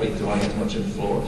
think, do I get much of the floor?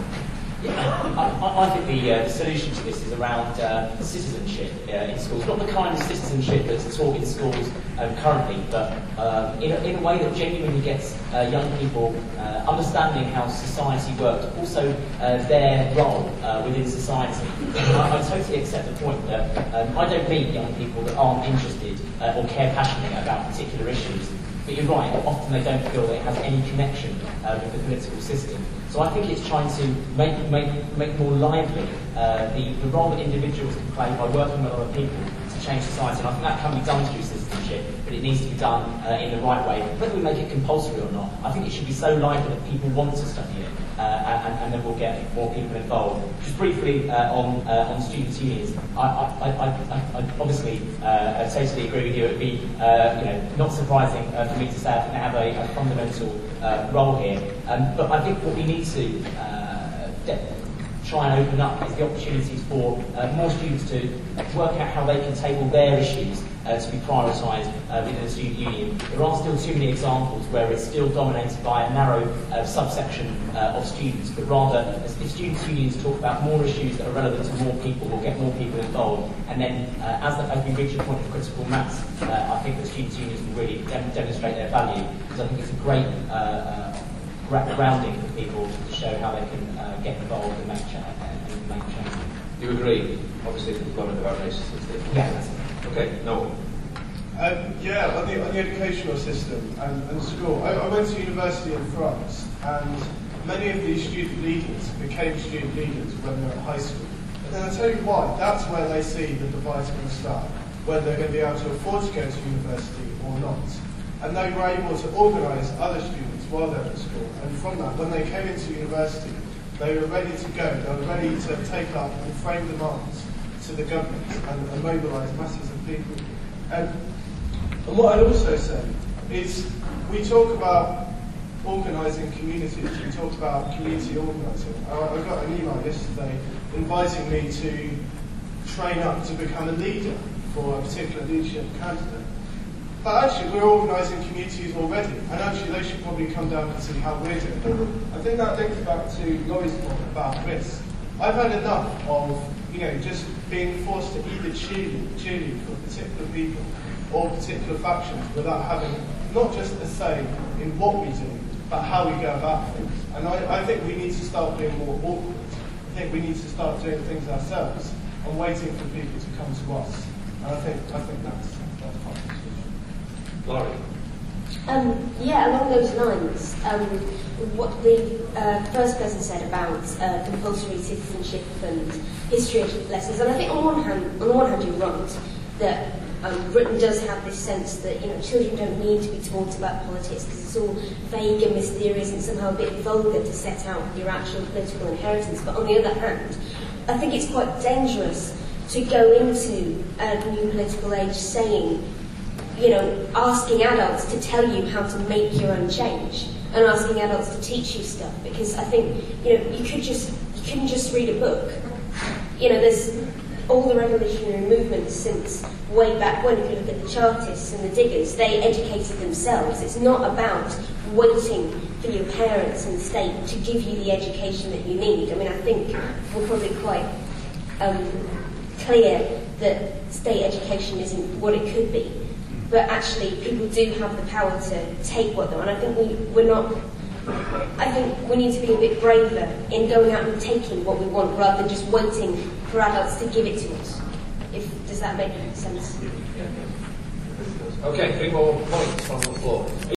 I think the solution to this is around citizenship in schools. Not the kind of citizenship that's taught in schools currently, but in a way that genuinely gets young people understanding how society works, but also their role within society. I totally accept the point that I don't meet young people that aren't interested or care passionately about particular issues. But you're right, often they don't feel that it has any connection with the political system. So I think it's trying to make more lively the role that individuals can play by working with other people to change society. And I think that can be done through citizenship, but it needs to be done in the right way. Whether we make it compulsory or not, I think it should be so lively that people want to study it, and then we'll get more people involved. Just briefly on students' unions, I obviously totally agree with you. It would be not surprising for me to say I think they have a fundamental role here. But I think what we need to try and open up is the opportunities for more students to work out how they can table their issues to be prioritised within the student union. There are still too many examples where it's still dominated by a narrow subsection of students, but rather if students' unions talk about more issues that are relevant to more people or get more people involved, and then as we reach a point of critical mass, I think the students' unions will really demonstrate their value, because I think it's a great grounding for people to show how they can get involved and make change. You agree? Obviously, the comment about racism. Yeah. Okay, no. Yeah, on the educational system and school. I went to university in France, and many of these student leaders became student leaders when they were at high school. And then I'll tell you why. That's where they see the divide's going to start, whether they're going to be able to afford to go to university or not. And they were able to organise other students while they were at school. And from that, when they came into university, they were ready to go. They were ready to take up and frame demands to the government and mobilise masses of people. And what I'd also say is, we talk about organising communities, we talk about community organising. I got an email yesterday inviting me to train up to become a leader for a particular leadership candidate. But actually, we're organising communities already, and actually they should probably come down and see how we're doing. I think that links back to Laurie's point about risk. I've had enough of just being forced to either cheerlead for particular people or particular factions without having not just a say in what we do, but how we go about things. And I think we need to start being more awkward. I think we need to start doing things ourselves and waiting for people to come to us. And I think that's part of the solution. Laurie? Along those lines, what the first person said about compulsory citizenship and history lessons, and I think on the one hand you're right that Britain does have this sense that children don't need to be taught about politics because it's all vague and mysterious and somehow a bit vulgar to set out your actual political inheritance. But on the other hand, I think it's quite dangerous to go into a new political age saying, asking adults to tell you how to make your own change and asking adults to teach you stuff, because I think you couldn't just read a book. There's all the revolutionary movements since way back when. If you look at the Chartists and the Diggers, they educated themselves. It's not about waiting for your parents and the state to give you the education that you need. I mean, I think we're probably quite clear that state education isn't what it could be. But actually, people do have the power to take what they want. And I think we're not. I think we need to be a bit braver in going out and taking what we want, rather than just waiting for adults to give it to us. Does that make sense? Okay, 3 more points on the floor.